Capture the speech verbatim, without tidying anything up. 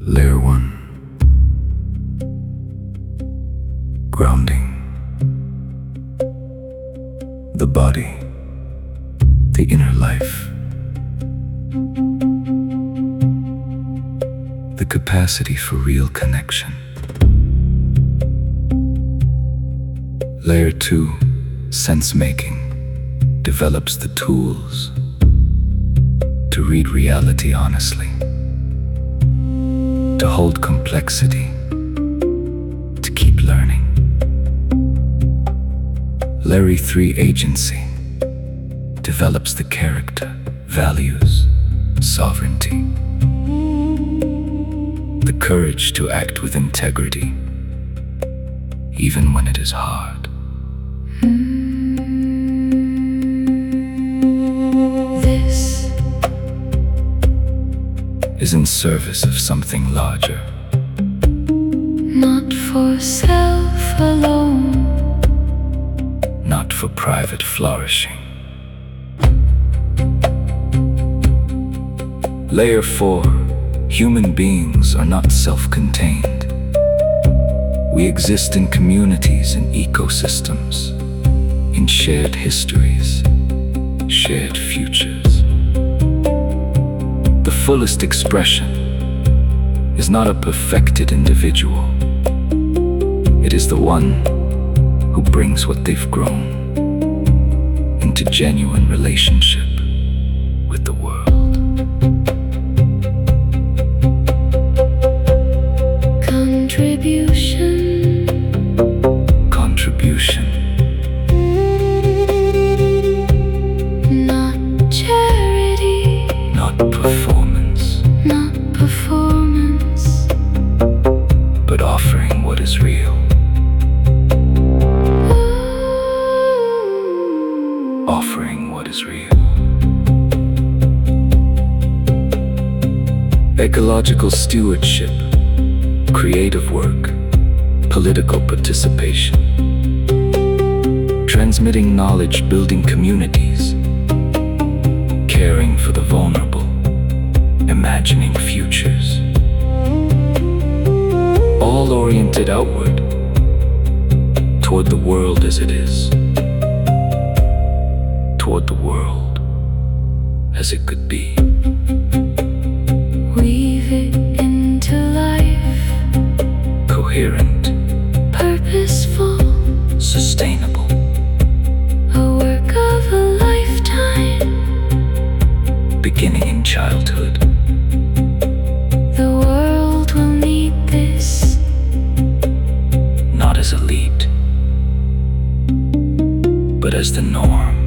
Layer one. Grounding. The body. The inner life. The capacity for real connection. Layer two. Sense-making. Develops the tools to read reality honestly, to hold complexity, to keep learning. Layer three. Agency. Develops the character, values, sovereignty, the courage to act with integrity, even when it is hard. This is in service of something larger. Not for self alone, not for private flourishing. Layer four. Human beings are not self-contained. We exist in communities and ecosystems, in shared histories, shared futures. The fullest expression is not a perfected individual. It is the one who brings what they've grown into genuine relationship with the world. Contribution. Contribution. Not charity. Not performance. Not performance. But offering what is real. Ooh. Offering what is real. Ecological stewardship. Creative work, political participation, transmitting knowledge, building communities, caring for the vulnerable, imagining futures, all oriented outward toward the world as it is, toward the world as it could be. Weave it into life. Coherent, purposeful, sustainable, a work of a lifetime, beginning in childhood. The world will need this, not as elite, but as the norm.